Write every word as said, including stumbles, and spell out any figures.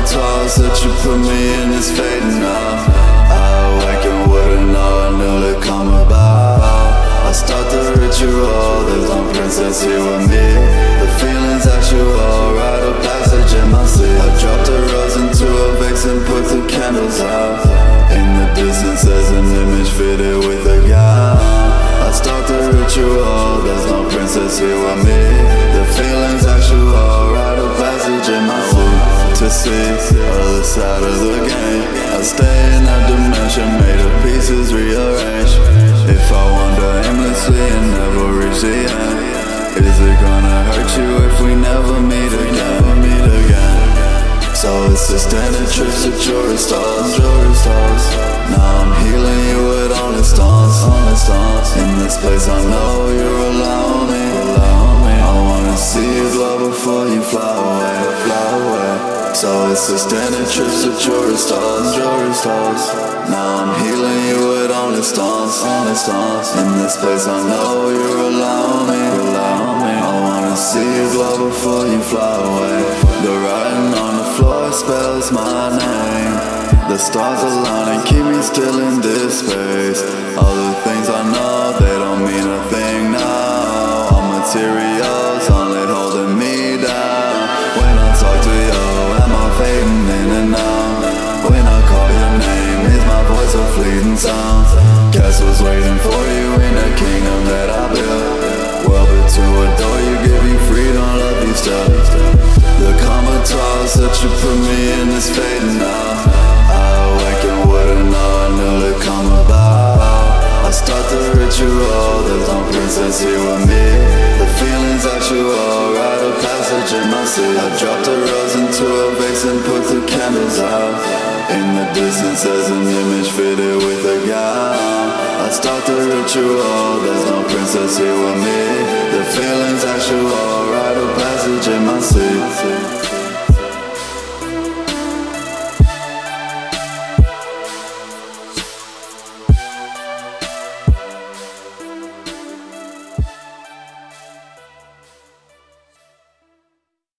comatose that you put me in is fading now. I awaken, wouldn't know I knew to come about. I start the ritual, there's no princess here with me. The feeling's actual, rite of passage in my sleep. I dropped a rose into a vase and put the candles out. In the distance there's an image fitted with a gown. I start the ritual, there's no princess here with me. The feeling's actual, rite of passage in my sleep. To see the other side of the game, I stay in that dimension made of pieces rearranged. If I wander aimlessly and never reach the end, is it gonna hurt you if we never meet again? Meet again. So it's a standard trip to tourist stars, tourist stars. Now I'm healing you with honest thoughts, honest thoughts. In this place I know you're alone, alone. I wanna see you glow before you fly away, fly away. So it's a standard trip to tourist stars, tourist stars. Now I'm healing you with honest thoughts, honest thoughts. In this place I know you're alone, alone. I wanna see you glow before you fly away. The writing on the floor spells my name. The stars align and keep me still in this space. All the things I know, they don't mean a thing now. All materials only holding me down. When I talk to you, am I fading in and out? When I call your name, is my voice a fleeting sound? Castles waiting for you in the kingdom that I built. Well, but to adore you, give you freedom, love you still. The comatose that you put me in is fading now. I awaken, wouldn't know I knew to come about. I start the ritual, there's no princess here with me. The feeling's actual, rite of passage in my sleep. I dropped a rose into a vase and put the candles out. In the distance there's an image fitted with a gown. I start the ritual, there's no princess here with me. The feeling's actual, rite of passage in my sleep.